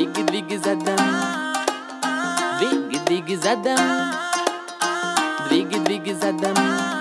Двигай, двигай задом. Двигай, двигай задом. Двигай, двигай задом.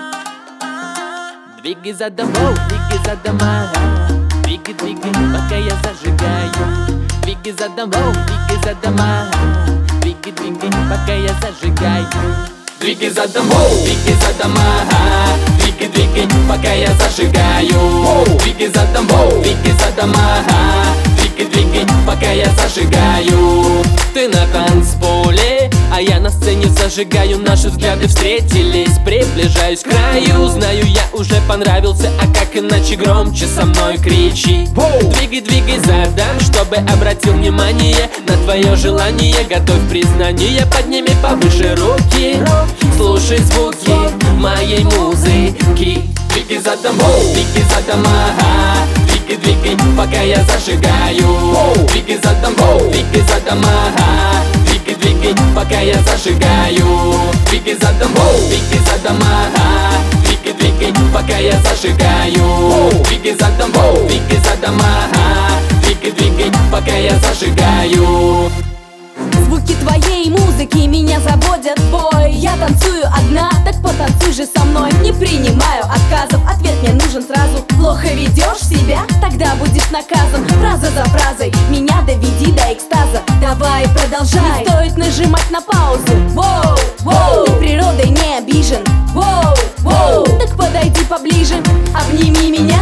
Двигай задом, воу, двигай задом, ага. Двигай, двигай, пока я зажигаю. Двигай задом, воу, двигай задом, ага. Двигай, двигай, пока я зажигаю. Двигай задом, воу, двигай задом, ага. Двигай, двигай, пока я зажигаю. Двигай задом, воу, двигай задом, ага. Двигай, двигай, пока я зажигаю. Ты на танцполе, а я на сцене зажигаю. Наши взгляды встретились, приближаюсь к краю. Знаю, я уже понравился, а как иначе громче со мной кричи. Двигай, двигай задом, чтобы обратил внимание на твое желание. Готовь признание, подними повыше руки. Слушай звуки моей музыки. Двигай задом, двигай задом, ага. Двигай, двигай, пока я зажигаю. Двигай задом, двигай задом, ага. Двигай, двигай, пока я зажигаю. Двигай задом, двигай задом, ага. Двигай, двигай, пока я зажигаю. Двигай задом, двигай задом, ага. Двигай, двигай, пока я зажигаю. Звуки твоей музыки меня заводят в бой. Я танцую одна, так потанцуй же со мной. Не принимаю отказов, ответ мне нужен сразу. Плохо ведешь себя, тогда будешь наказан. Фраза за фразой, меня доведи до экстаза. Давай, продолжай, не стоит нажимать на паузу. Воу, воу, ты природой не обижен. Воу, воу, так подойди поближе. Обними меня,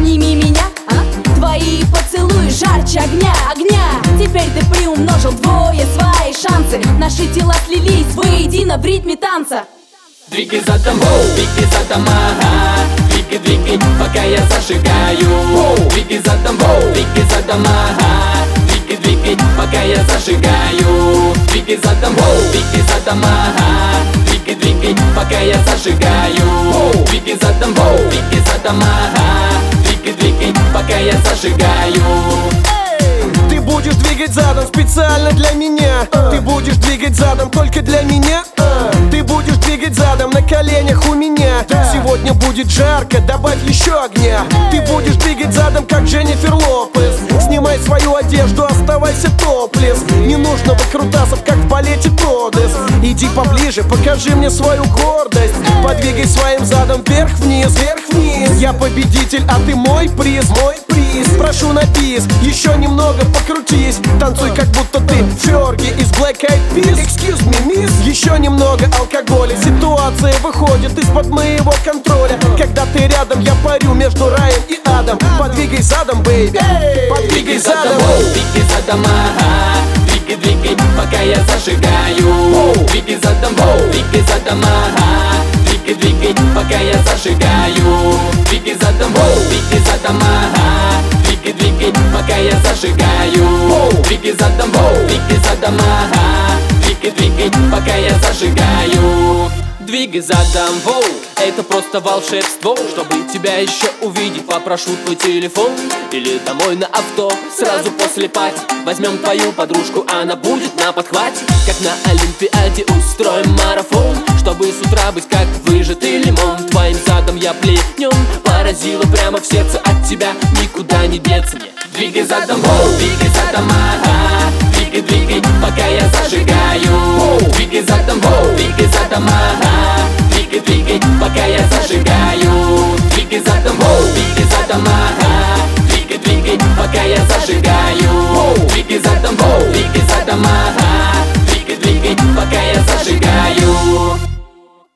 а? Твои поцелуи жарче огня, огня. Теперь ты приумножил вдвое свои шансы. Наши тела слились воедино в ритме танца. Двигай задом, двигай задом, ага. Двигай, двигай, пока я зажигаю. Двигай задом, двигай задом, ага. Двигай, двигай, пока я зажигаю. Двигай задом, двигай задом, ага. Двигай, двигай, пока я зажигаю. Двигай задом, двигай задом, ага. Двигай, двигай, пока я зажигаю. Ты будешь двигать задом специально для меня. Ты будешь двигать задом только для меня. Ты будешь двигать задом на коленях у меня. Сегодня будет жарко, добавь еще огня. Ты будешь двигать задом, как Дженнифер Лопес. Снимай свою одежду, оставайся топлес. Не нужно выкрутасов, как в балете Тодес. Иди поближе, покажи мне свою гордость. Подвигай своим задом вверх-вниз, вверх-вниз. Я победитель, а ты мой приз, мой приз. Прошу на бис, еще немного покрутись. Танцуй, как будто ты Ферги из Black Eyed Peas. Excuse me, miss. Еще немного алкоголя. Ситуация выходит из-под моего контроля. Когда ты рядом, я парю между раем и адом. Подвигай задом, бэйби. Подвигай задом. Двигай задом, ага. Двигай, двигай, пока я зажигаю. Двигай задом, двигай задом, ага. Двигай, двигай, пока я зажигаю. Двигай задом, двигай задом, ага. Двигай, двигай, пока я зажигаю. Двигай задом, двигай задом, ага. Двигай, двигай, пока я зажигаю. Двигай задом, воу, это просто волшебство. Чтобы тебя еще увидеть, попрошу твой телефон или домой на авто. Сразу после пати возьмем твою подружку, она будет на подхвате. Как на Олимпиаде устроим марафон, чтобы с утра быть как выжатый лимон. Твоим задом я пленен, поразила прямо в сердце. От тебя никуда не деться мне. Двигай задом, двигай задом, ага. Двигай, двигай, пока я зажигаю. Двигай задом, двигай задом, ага. Двигай, двигай, пока я зажигаю. Двигай задом, двигай задом, ага. Двигай, двигай, пока я зажигаю.